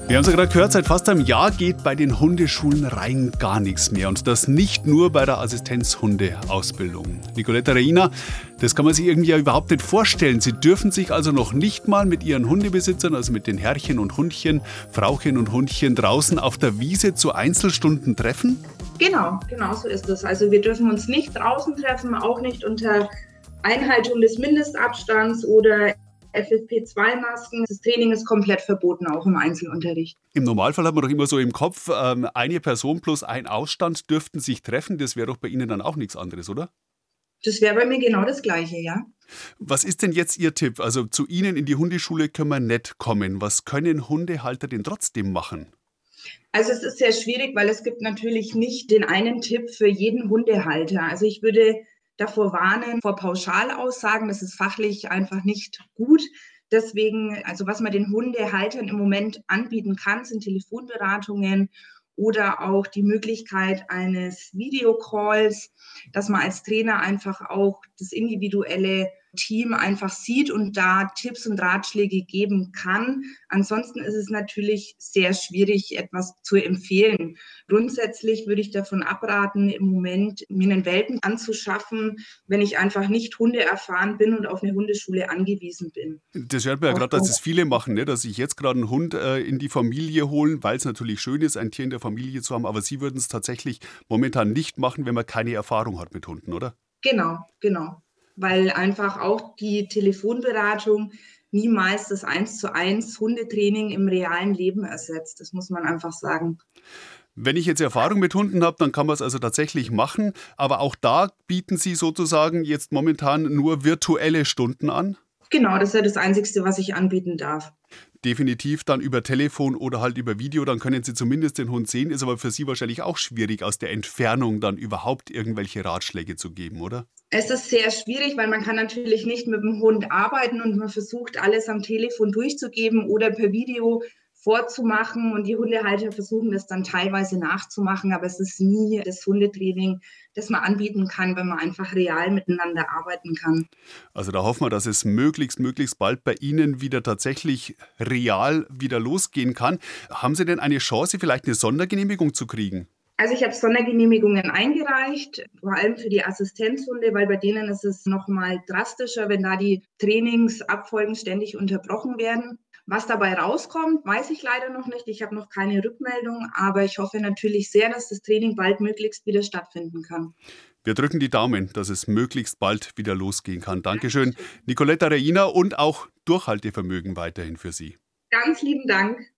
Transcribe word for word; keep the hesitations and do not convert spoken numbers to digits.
Wir haben es ja gerade gehört, seit fast einem Jahr geht bei den Hundeschulen rein gar nichts mehr. Und das nicht nur bei der Assistenzhundeausbildung. Nicoletta Reina, das kann man sich irgendwie ja überhaupt nicht vorstellen. Sie dürfen sich also noch nicht mal mit Ihren Hundebesitzern, also mit den Herrchen und Hundchen, Frauchen und Hundchen draußen auf der Wiese zu Einzelstunden treffen? Genau, genau so ist es. Also wir dürfen uns nicht draußen treffen, auch nicht unter Einhaltung des Mindestabstands oder F F P zwei Masken. Das Training ist komplett verboten, auch im Einzelunterricht. Im Normalfall hat man doch immer so im Kopf, ähm, eine Person plus ein Ausstand dürften sich treffen. Das wäre doch bei Ihnen dann auch nichts anderes, oder? Das wäre bei mir genau das Gleiche, ja. Was ist denn jetzt Ihr Tipp? Also zu Ihnen in die Hundeschule können wir nicht kommen. Was können Hundehalter denn trotzdem machen? Also es ist sehr schwierig, weil es gibt natürlich nicht den einen Tipp für jeden Hundehalter. Also ich würde davor warnen, vor Pauschalaussagen, das ist fachlich einfach nicht gut. Deswegen, also was man den Hundehaltern im Moment anbieten kann, sind Telefonberatungen oder auch die Möglichkeit eines Videocalls, dass man als Trainer einfach auch das individuelle Team einfach sieht und da Tipps und Ratschläge geben kann. Ansonsten ist es natürlich sehr schwierig, etwas zu empfehlen. Grundsätzlich würde ich davon abraten, im Moment mir einen Welpen anzuschaffen, wenn ich einfach nicht hundeerfahren bin und auf eine Hundeschule angewiesen bin. Das hört man ja gerade, dass das viele machen, ne? Dass sich jetzt gerade einen Hund äh, in die Familie holen, weil es natürlich schön ist, ein Tier in der Familie zu haben. Aber Sie würden es tatsächlich momentan nicht machen, wenn man keine Erfahrung hat mit Hunden, oder? Genau, genau. Weil einfach auch die Telefonberatung niemals das eins zu eins Hundetraining im realen Leben ersetzt. Das muss man einfach sagen. Wenn ich jetzt Erfahrung mit Hunden habe, dann kann man es also tatsächlich machen. Aber auch da bieten Sie sozusagen jetzt momentan nur virtuelle Stunden an? Genau, das ist ja das Einzige, was ich anbieten darf. Definitiv dann über Telefon oder halt über Video, dann können Sie zumindest den Hund sehen. Ist aber für Sie wahrscheinlich auch schwierig, aus der Entfernung dann überhaupt irgendwelche Ratschläge zu geben, oder? Es ist sehr schwierig, weil man kann natürlich nicht mit dem Hund arbeiten und man versucht, alles am Telefon durchzugeben oder per Video vorzumachen und die Hundehalter versuchen das dann teilweise nachzumachen, aber es ist nie das Hundetraining, das man anbieten kann, wenn man einfach real miteinander arbeiten kann. Also da hoffen wir, dass es möglichst, möglichst bald bei Ihnen wieder tatsächlich real wieder losgehen kann. Haben Sie denn eine Chance, vielleicht eine Sondergenehmigung zu kriegen? Also ich habe Sondergenehmigungen eingereicht, vor allem für die Assistenzhunde, weil bei denen ist es noch mal drastischer, wenn da die Trainingsabfolgen ständig unterbrochen werden. Was dabei rauskommt, weiß ich leider noch nicht. Ich habe noch keine Rückmeldung, aber ich hoffe natürlich sehr, dass das Training bald möglichst wieder stattfinden kann. Wir drücken die Daumen, dass es möglichst bald wieder losgehen kann. Dankeschön, Nicoletta Reina, und auch Durchhaltevermögen weiterhin für Sie. Ganz lieben Dank.